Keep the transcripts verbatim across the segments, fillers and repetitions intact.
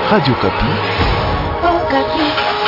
Radio Kapi. Oh, Kapi.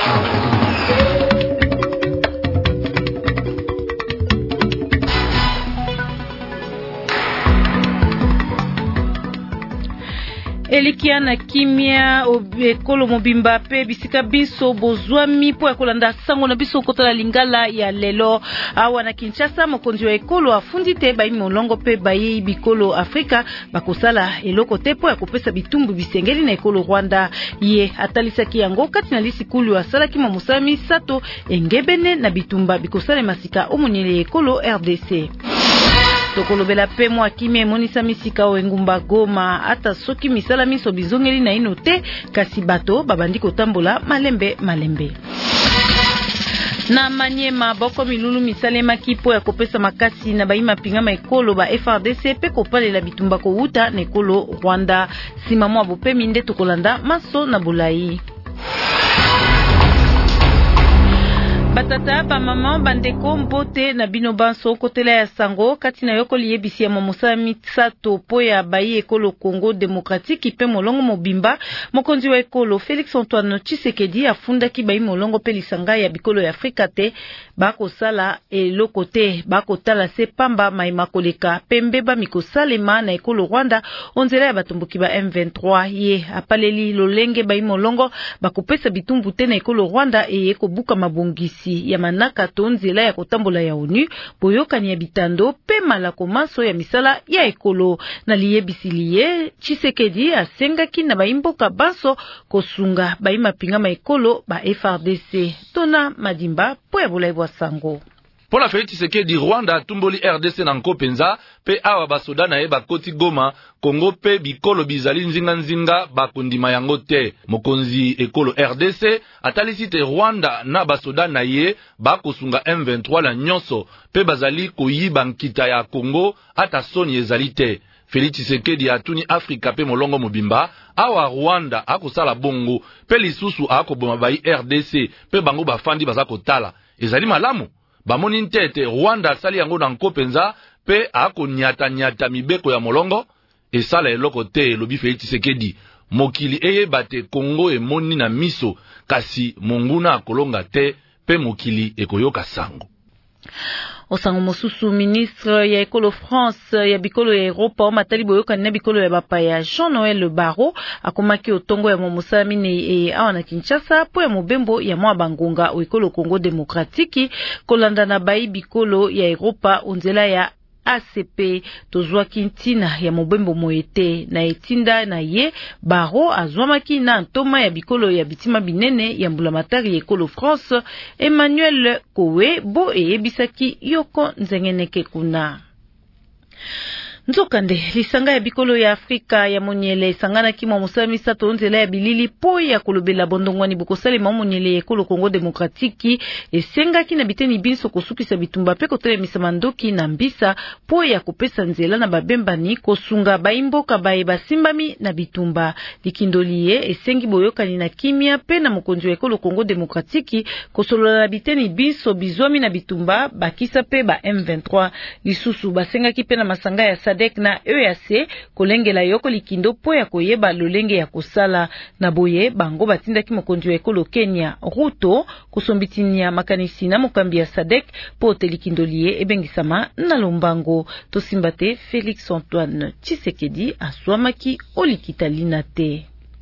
Elikia na kimia ekolo mobimba pe bisika biso bozwami po yakolanda sango na biso kotala lingala ya lelo awa na Kinshasa. Mokonzi wa ekolo afundi te bayi molongo pe bayi bikolo Afrika bakosala eloko te po yakopesa bitumbu bisengeli na ekolo Rwanda. Ye atalisaki yango kati na lisikulu asalaki mo musami sato engebene na bitumba bikosala masika omonyele ekolo R D C. Tokolobela pe mwa kimia emonisa misika o engumba Goma ata soki misala miso bizongeli na ino te kasi bato babandi kotambola malembe malembe. Na Maniema boko milulu misalema kipo ya kopesa makasi na baima pingama ekolo ba F R D C pe kopalela bitumba ko uta na ekolo Rwanda. Sima mwa bope minde tokolanda maso na bulai. Batata ba mama bandeko mbote na bino banso kotela ya sango kati na yoko liyebisi ya momosa mitsato po ya bayi ekolo Congo Demokratiki pe molongo mobimba. Mokonzi wa ekolo Félix Antoine Tshisekedi afunda ki bayi molongo pe lisanga ya bikolo ya Afrika te bako sala eloko te bako tala se pamba maima koleka pembe ba mikosalema na ekolo Rwanda onzela ya batumbuki ba M vingt-trois. Ye apaleli lolenge bayi molongo bako pesa bitumbu te na ekolo Rwanda e eko buka mabongisi ya manaka tonzela ya kotambola ya ONU boyokani ya bitando pe malako maso ya misala ya ekolo. Na liyebisi liye Tshisekedi asengaki na baimboka baso kosunga baima pingama ekolo ba F R D C. Tona Madimba po ya bulai bwa sango. Pona Félix Tshisekedi Rwanda tumboli R D C na nkopenza pe awa basoda na ye bakoti Goma Kongo pe bikolo bizali nzinga nzinga bakundima yango te. Mokonzi ekolo R D C atalisi te Rwanda na basoda na ye bakosunga M vingt-trois la nyonso pe bazali koyiba nkita ya Kongo ata soni ezali te. Félix Tshisekedi atuni Afrika pe molongo mobimba awa Rwanda akosala bongo pe lisusu akoboma bayi R D C pe bango bafandi bazako tala ezali malamu. Bamoni ntete Rwanda sali yango na nkopenza pe ako nyata nyata mibeko ya molongo esala eloko te. Lobi Félix Tshisekedi mokili eye bate Kongo emoni na miso kasi monguna akolonga te pe mokili ekoyoka sango. Osango mosusu ministre ya ekolo France ya bikolo ya Europa o matali boyoka na bikolo ya bapaya Jean-Noël Le Barrot akomaki otongo ya momosa mine e awa na Kinshasa po ya mobembo ya mwa bangonga o ekolo Congo Demokratiki kolanda na bayi bikolo ya Europa onzela ya A C P. Tozwa kintina ya mobembo moete na etinda na ye Barrot azwamaki na ntoma ya bikolo ya bitima binene ya mbulamatari ekolo France Emmanuel Kowe bo eyebisaki yoko nzengeneke kuna. Nzokande lisanga ya bikolo ya Afrika ya monyele sangana kimo musami sato onzela ya bilili po ya kolobela bondongwani bokosale monyele ekolo Congo Demokratiki esenga ki na biteni binso kosukisa bitumba pe kotele misamandoki na mbisa po ya kopesa nzela na babembani kosunga baimboka bae basimbami na bitumba. Likindoliye esengi boyokani na kimia pe na mokonzi wa ekolo Congo Demokratiki kosolola na biteni binso bizwami na bitumba bakisa pe ba M vingt-trois. Lisusu basenga ki pe na masanga ya Sadek na E A C kolengela yoko likindo po ya koyeba lolenge ya kosala na boye bango batindaki mokonzi wa ekolo Kenya Ruto kosombitinia makanisi na mokambi ya Sadek po telikindoliye ebengisama na lombango. Tosimbate Félix Antoine Tshisekedi aswamaki olikitalina te.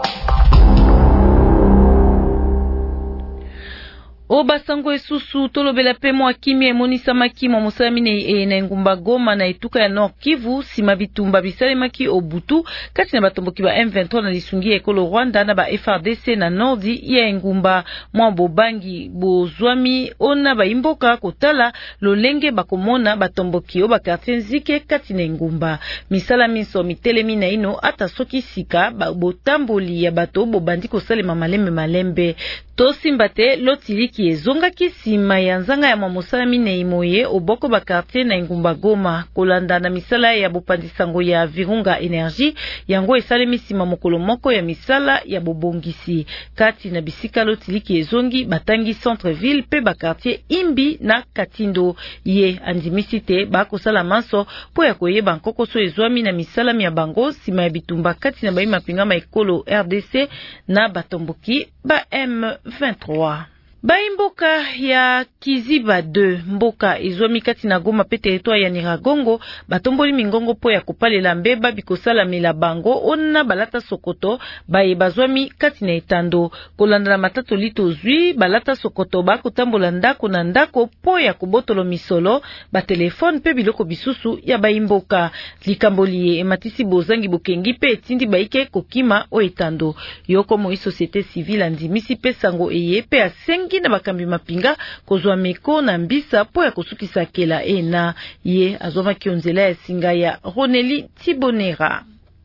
Oba sango esusu tolobela pe mwa kimia emonisa maki mwa mosamine e na ngumba Goma na etuka ya Nord Kivu sima bitumba bisalemaki obutu kati na batomboki ba M vingt-trois na lisungi ekolo Rwanda na ba F R D C na Nordi ya ngumba mwa bobangi bozwami ona ba imboka kotala lolenge bakomona batomboki o ba quartier nzike kati na ngumba. Misala miso mitelemi na ino ata soki sika ba botamboli ya bato bobandi kosalema malembe malembe. Tosimbate lotiliki ezongaki sima ya nzanga ya mamosala minei moye oboko ba quartier na Ingumba Goma kolanda na misala ya bopandisango ya Virunga Energie yango esalemi sima mokolo moko ya misala ya bobongisi kati na bisika lotiliki ezongi batangi centre ville pe ba quartier Imbi na Katindo ye andimisite ba kosala manso po ya koyeba nkokoso ezwami na misala ya bango sima ya bitumba kati na bayi mapinga ma ekolo R D C na batomboki ba M vingt-trois. Baimboka ya Kiziba deux mboka ezwami kati na Goma pe territoire ya Nyiragongo batomboli mingongo po ya kopalela mbeba bikosala mela bango onna balata sokoto baye bazwami kati na etando kolanda na matato lito zwi balata sokoto ba kotambola ndako na ndako po ya kobotolo misolo ba telefone pe biloko bisusu ya baimboka likamboli ematisi bozangi bokengi pe etindi baike kokima o etando yoko mo société civile andimisi pe sango eye pe asengi na bakambi mapinga kozwa meko na mbisa po ya kosukisa kela ena ye azoma kionzela ya singa ya Roneli Tibonera.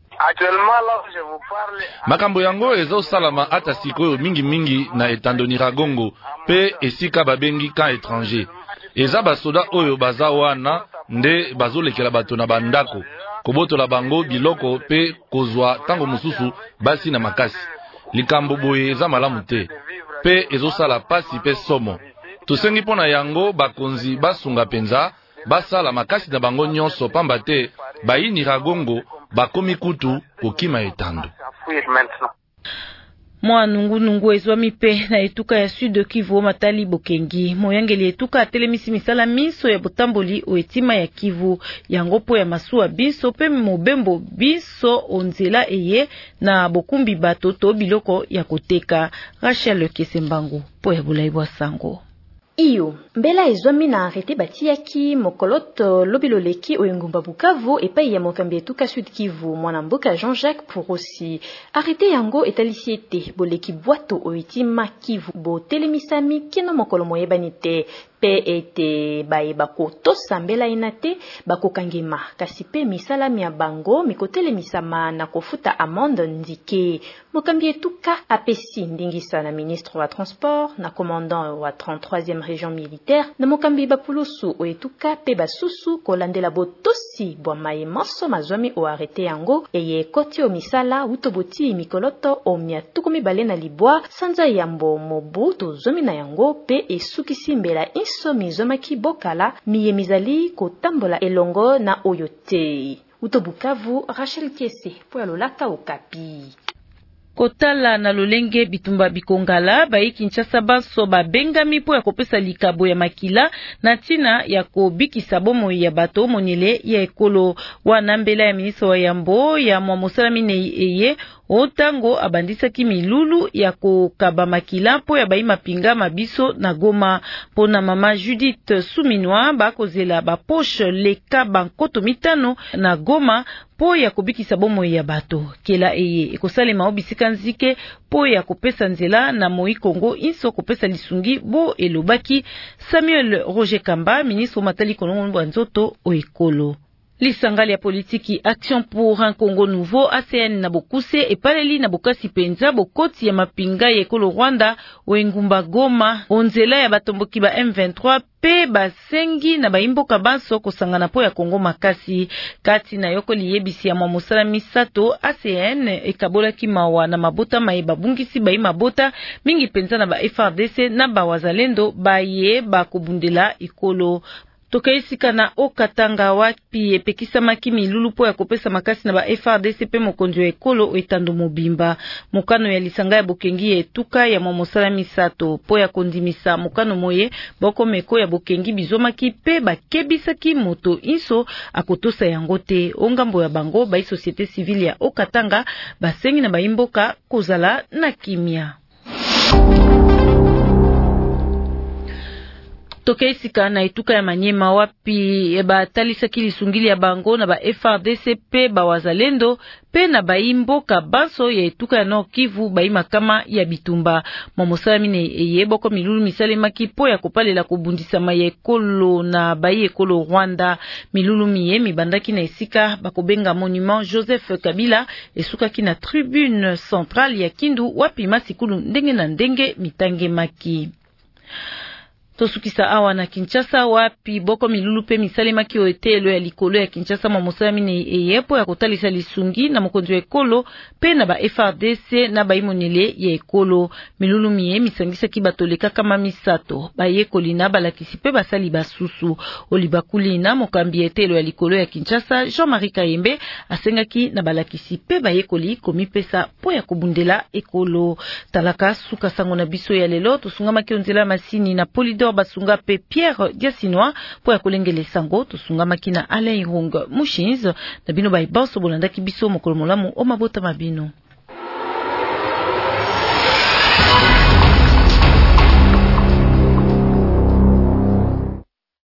Makambo yango ezo salama ata sikoyo mingi mingi na etando Nyiragongo pe esika babengi kan étranger. Eza basoda oyo baza wana nde bazolekela bato na bandako kobotola bango biloko pe kozwa tango mususu basi na makasi. Likambo boye eza malamu te pe ezosala pasi pe somo. Tosengi pona yango bakonzi basunga penza basala makasi na bango nyonso pamba te bayi Nyiragongo bakomi kutu kokima etando. Mwa nungu nungu ezwami pe na etuka ya Sud Kivu matali bokengi. Moyangeli etuka atelemisi misala miso ya botamboli o etima ya Kivu. Yango po ya masuwa biso pe mobembo biso onzela eye na bokumbi bato to biloko ya koteka. Rachel Kesembangu po ya bulaibwa sango. Iyo, mbela ezwami na arrêté batiaki mokoloto lobiloleki oyengumba Bukavu epai ya mokambi etuka Sud Kivu mwana mboka Jean-Jacques Purosi. Arrêté yango etalisi ete boleki bwato oitima Kivu bo telemisami kino mokolo moyebani te pe ete baeba kotosa mbela inate bakokangema kasi pe misala mia bango mikotelemisama na kofuta amende ndike. Mokambi etuka apesi ndingisa na ministre wa transport na commandant wa trente-troisième région militaire na mokambi bapulusu oetuka pe basusu kolandela botosi bwa maye maso mazwami o arrêté yango eye koti o misala utoboti mikoloto o mia tukumi bale na libwa sanza yambo mobu tozomi na yango pe esukisi mbela inso mizomaki bokala miye mizali kotambola elongo na oyote. Utobukavu, Rachel Kiese po ya lolaka okapi. Kotala na lolenge bitumba bikongala bayi Kinshasa baso babengami po ya kopesa likabo ya makila na tina ya kobikisa bomo ya bato monele ya ekolo wana mbela ya ministre wa yambo ya mwa mosala minei eye otango abandisaki milulu ya kokaba makila po ya bayi mapinga mabiso na Goma pona mama Judith Suminwa bakozela ba poche leka bankoto mitano na Goma po ya kobikisa bomo ya bato kela eye ekosalema obisika nzike po ya kopesa nzela na Moi Kongo inso kopesa lisungi bo elobaki Samuel Roger Kamba ministre matali kolongo nzoto o ekolo. Lisangali ya politiki Action pour un Congo Nouveau A C N na bokuse epaleli na bokasi penza bokoti ya mapinga ya ekolo Rwanda oengumba Goma onzela ya batomboki ba M vingt-trois pe basengi na baimboka baso kosangana po ya Kongo makasi kati na yoko liyebisi ya mosala misato A C N ekabola kimawa na mabota maeba bungisi bayi mabota mingi penza na ba F R D C na ba wazalendo baye bakobundela ekolo. Tokaisika na Okatanga wapi epekisa maki milulu po ya kopesa makasi na ba F R D C pe mokonzi wa ekolo etando mobimba. Mokano ya lisanga ya bokengi etuka ya momosala misato po ya kondimisa mokano moye boko meko ya bokengi bizomaki pe bakebisaki moto inso akotosa yango te. Ongambo ya bango ba société civile ya Okatanga basengi na baimboka kozala na kimia. Tokeisika na etuka ya Manyema wapi ba talisa kili sungili ya bango na ba F R D C P ba wazalendo pe na baimbo kabanso ya etuka ya Nord Kivu baima kama ya bitumba. Momosala mine eyeboko milulu misale makipo ya kopalela kubundisa ma ekolo na bayi ekolo Rwanda. Milulu miye mibandaki na esika bakobenga monument Joseph Kabila esukaki na tribune centrale ya Kindu wapi masikulu ndenge na ndenge mitange maki. Tosukisa awa na Kinshasa wapi boko milulu pe misale maki oetelo ya likolo ya Kinshasa momosala mine eyepo ya kotalisa lisungi na mokonzi wa ekolo pe na ba F R D C na baimonele ya ekolo. Milulu miye misangisa ki batoleka kama misato bayekoli na balakisi pe basali basusu olibakuli na mokambi etelo ya likolo ya Kinshasa Jean-Marie Kayembe asengaki na balakisi pe bayekoli komipesa po ya kobundela ekolo. Talaka suka sango na biso ya lelo tosungama ki onzela masini na Polydor basunga pe Pierre Diasinois po ya kolengele sango tosunga makina Alain Rung Mushinz na bino bai baso bolanda ki biso mokolo molamu o mabota mabino.